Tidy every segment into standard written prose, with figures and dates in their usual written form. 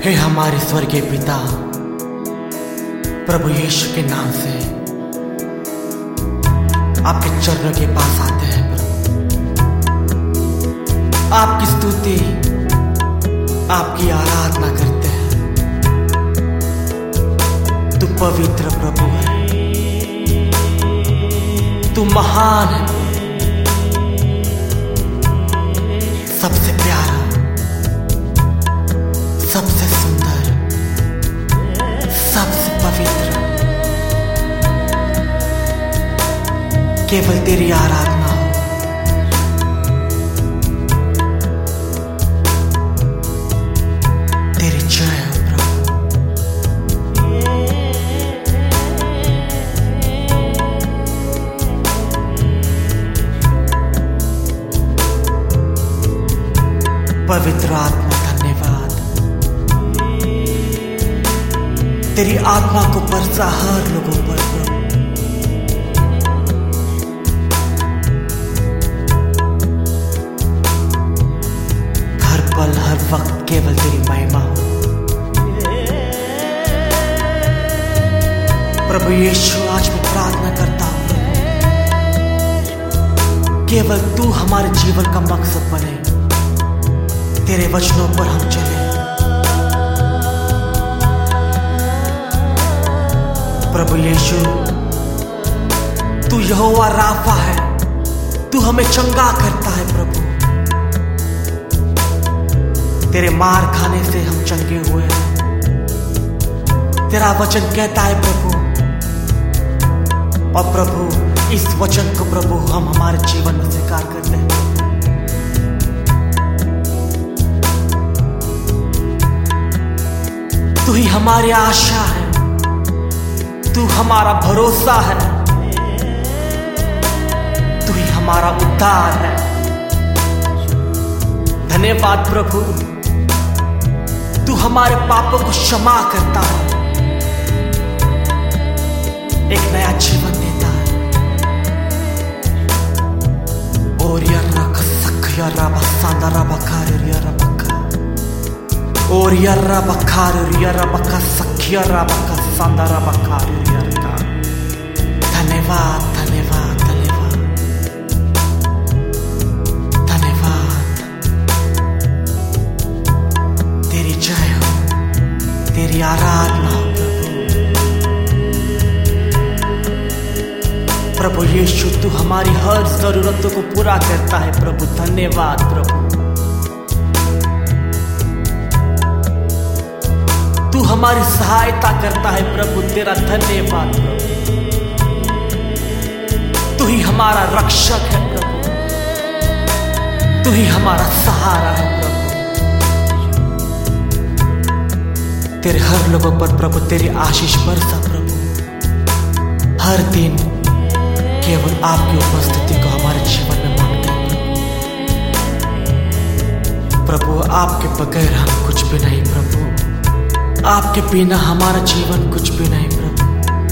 हे हमारे स्वर्गीय पिता, प्रभु यीशु के नाम से आपके चरणों के पास आते हैं प्रभु। आपकी स्तुति, आपकी आराधना करते हैं। तू पवित्र प्रभु है, तू महान है, सबसे प्यारा, सबसे सुंदर, सबसे पवित्र। केवल तेरी आराधना हो। तेरी जय हो प्रभु। पवित्र आत्मा धन्यवाद। तेरी आत्मा को बरसा हर लोगों पर प्रभु। हर पल हर वक्त केवल तेरी महिमा हो। प्रभु यीशु, आज मैं प्रार्थना करता हूं प्रभु, केवल तू हमारे जीवन का मकसद बने। तेरे वचनों पर हम चले प्रभु यीशु। तू यहोवा राफा है, तू हमें चंगा करता है प्रभु। तेरे मार खाने से हम चंगे हुए हैं। तेरा वचन कहता है प्रभु, और प्रभु इस वचन को प्रभु हम हमारे जीवन में स्वीकार करते हैं। तू ही हमारी आशा है, तू हमारा भरोसा है, तू ही हमारा उद्धार है। धन्यवाद प्रभु, तू हमारे पापों को क्षमा करता है, एक नया जीवन देता है। और यर्रा सखया रबा सांदा रबा खारिया रबा और यर्रा बखार यर्रा बका सखिया रबा सांदा रबा खारिया रबा। धन्यवाद धन्यवाद धन्यवाद धन्यवाद। तेरी जय हो, तेरी आराधना हो प्रभु यीशु। तू हमारी हर जरूरतों को पूरा करता है प्रभु। धन्यवाद प्रभु। तू हमारी सहायता करता है प्रभु। तेरा धन्यवाद प्रभु। तू ही हमारा रक्षक है प्रभु। तू ही हमारा सहारा है प्रभु। तेरे हर लोगों पर प्रभु तेरी आशीष बरसा प्रभु। हर दिन केवल आपकी उपस्थिति को हमारे जीवन में मांगते हैं प्रभु। आपके बगैर हम कुछ भी नहीं प्रभु। आपके बिना हमारा जीवन कुछ भी नहीं प्रभु।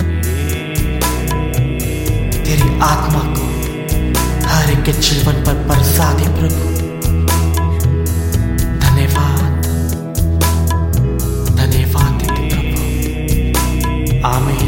तेरी आत्मा को हर एक के जीवन पर बरसा दे प्रभु। धन्यवाद धन्यवाद प्रभु। आमीन।